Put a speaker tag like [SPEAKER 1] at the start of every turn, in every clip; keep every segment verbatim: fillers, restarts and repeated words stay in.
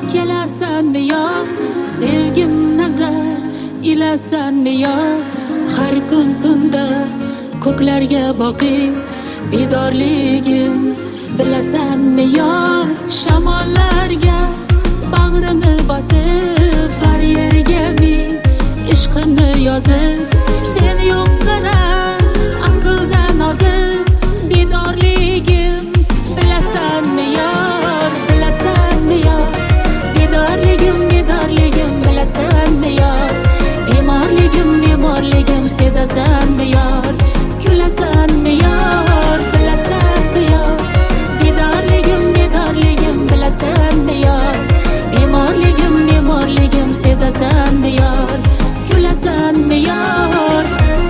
[SPEAKER 1] kelasanmi yo sevgim nazar ilasanmi yo har kun tunda ko'klarga boqib bedorligim bilasanmi yor shamollarga bag'rimni bosib har yerga men ishqimni yozib sen yo'qqirar aqldan ozib bedorligim bilasanmi yor bilasanmi yor bedorligim bedorligim bilasanmi yor bemorligim bemorligim sezasanmi yor kulasanmi yor bilasanmi yor bedorligim bedorligim bilasanmi yor bemorligim bemorligim sezasanmi yor kulasanmi yor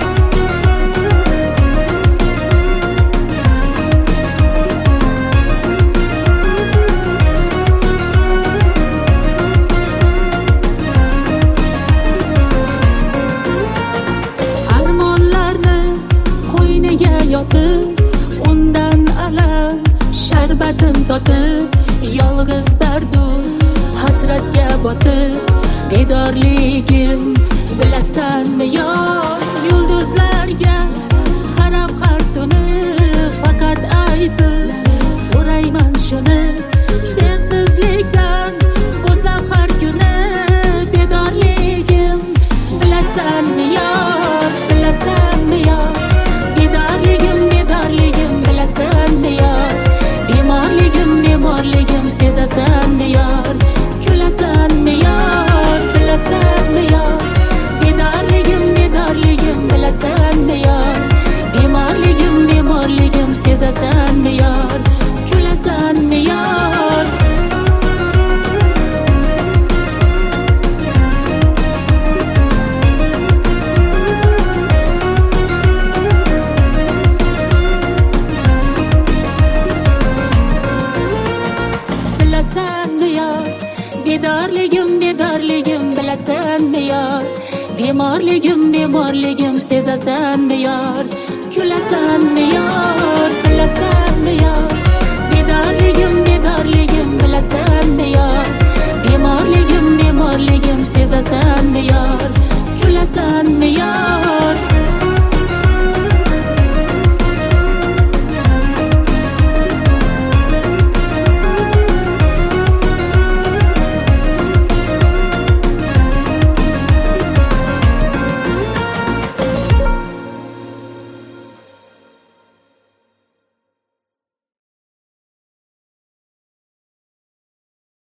[SPEAKER 1] yotib undan alam sharbatin totib yolg'iz dardu hasratga botib bedorligim bilasanmi yor yulduzlarga qarab har tuni faqat aytib so'rayman shuni sensizlikdan o'zlab har kuni bedorligim bilasanmi yor bilasanmi yor bedorligim bedorligim bilasanmi yor bemorligim bemorligim sezasanmi yor kulasanmi yor bilasanmi yor bedorligim bedorligim bilasanmi yor bemorligim bemorligim sezasanmi yor kulasanmi yor bedorligim bedorligim bilasanmi yor bemorligim bemorligim sezasanmi yor kulasanmi yor bilasanmi yor